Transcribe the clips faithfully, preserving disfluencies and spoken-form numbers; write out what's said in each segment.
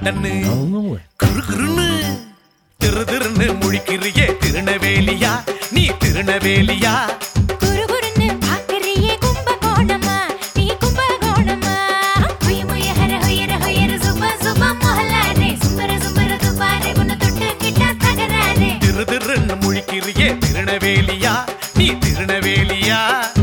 மடன்னு குறு குறுன்னு திரு திருன்னு முழிக்கிறியே திருநெல்வேலியா நீ திருநெல்வேலியா திரு திருன்னு முழிக்கிறியே திருநெல்வேலியா நீ திருநெல்வேலியா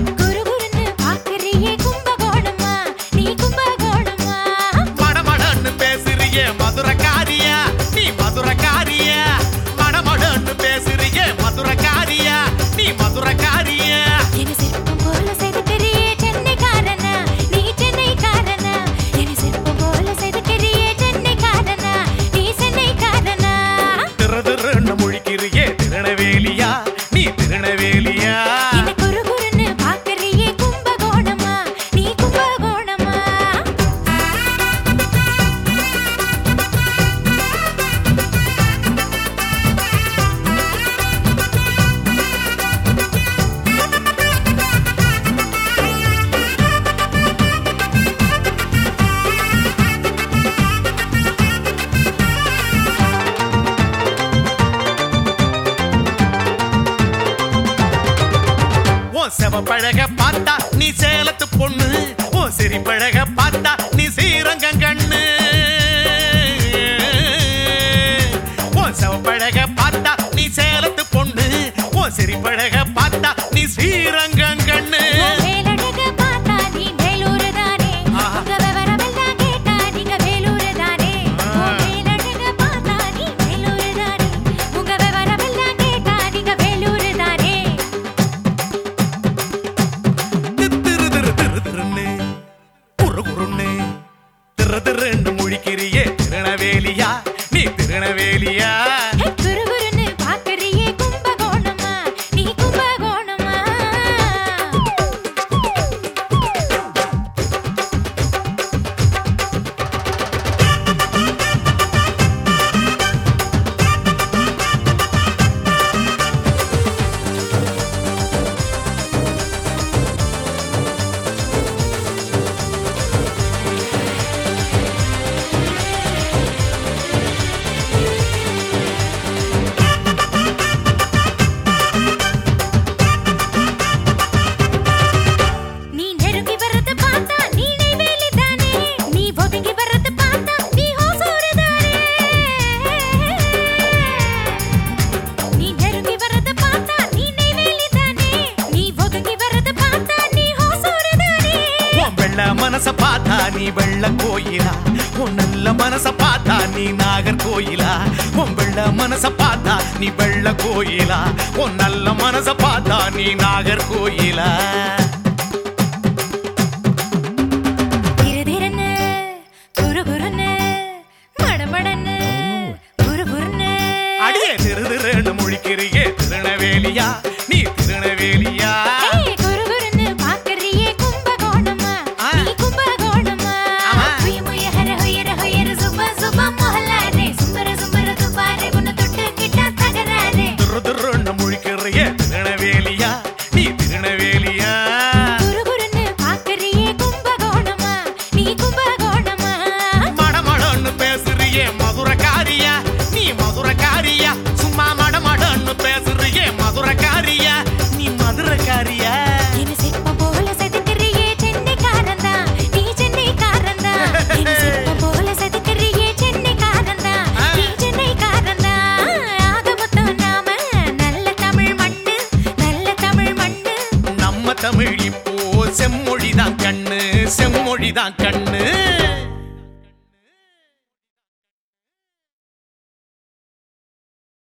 மதுரக்காரியா நீ மதுரக்காரியா மணமடன்னு பேசுறியே மதுரக்காரியா நீ மதுரக்காரியா என்ன சிற்பம் போல செய்துக்கிறியே சென்னைக்காரனா நீ சென்னைக்காரனா என்ன சிற்பம் போல செய்துக்கிறியே சென்னைக்காரனா நீ சென்னைக்காரனா திரு திருன்னு முழிக்கிறியே திருநெல்வேலியா நீ திருநெல்வேலியா செவப்பழக பார்த்தா நீ சேலத்து பொண்ணு ஓ சிரி பழக பார்த்தா நீ ஸ்ரீரங்கம் கண்ணு ஓ செவப்பழக பார்த்தா நீ சேலத்து பொண்ணு ஓ சிரி பழக பார்த்தா நீ ஸ்ரீரங்கம் கண்ணு திருநெல்வேலியா நீ திருநெல்வேலியா குறுகுறுன்னு பாக்கறியே கும்பகோணமா நீ கும்பகோணமா மனச பார்த்தா நீ வெள்ள கோயிலா உன் நல்ல மனச பார்த்தா நீ நாகர் கோயிலா உன் வெள்ள மனச பார்த்தா நீ வெள்ள கோயிலா உன் நல்ல மனச பார்த்தா நீ நாகர் கோயிலா அடியே திரு திருன்னு முழிக்கிறியே திருநெல்வேலியா நீ திருநெல்வேலியா தமிழ் இப்போ செம்மொழிதான் கண்ணு செம்மொழிதான்